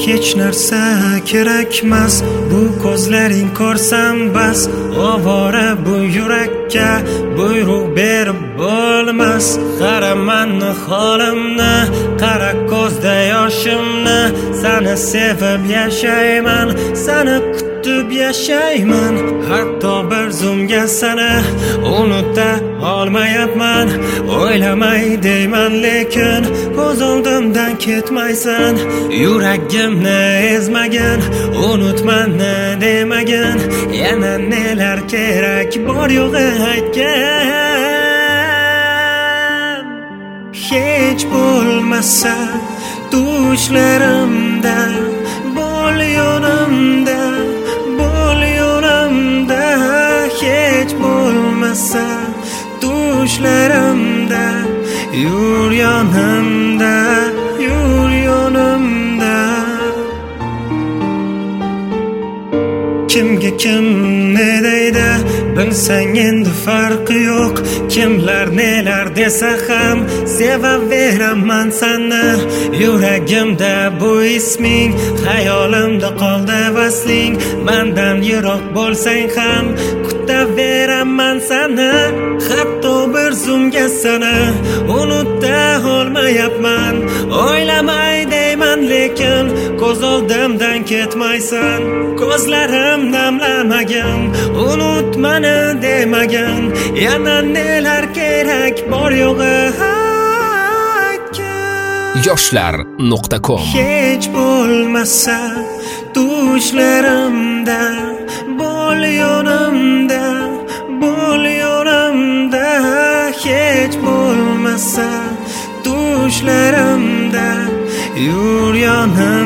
hech narsa kerakmas, bu ko'zlaring ko'rsam bas. Ovora bu yurakka buyruq berib bo'lmas. Qara mani holimni, qara ko'zda yoshimni. Seni sevib yashayman, seni kutib yashayman. Hatto bir zumga seni unuta olmayapman. O'ylamay deyman lekin ko'z oldimdan ketmaysan. Yuragimni ezmagin, unutmani demagin. Yana nelar kerak bor yo'g'i aytgan. Hech bo'lmasa tushlarimda bo'l yonimda, bo'l yonimda. Hech bo'lmasa tushlarimda yur yonimda, yur yonimda. Kimga kim ne deydi bilsang endi farqi yo'q. Kimlar nelar desa ham sevaveraman seni. Yuragimda bu isming, xayolimda qoldi vasling. Mendan yiroq bo'lsang ham kutaveraman seni. Hatto bir zumga seni unuta olmayapman. O'ylamay deyman lekin ko'z oldimdan ketmaysan. Ko'zlarim namlamagin, unutmani demagin. Yana nelar kerak bor yo'g'i aytgan. yoshlar.com. Hech bo'lmasa tushlarimda bo'l yonimda, bo'l yonimda. Hech bo'lmasa tushlarimda yur yonimda.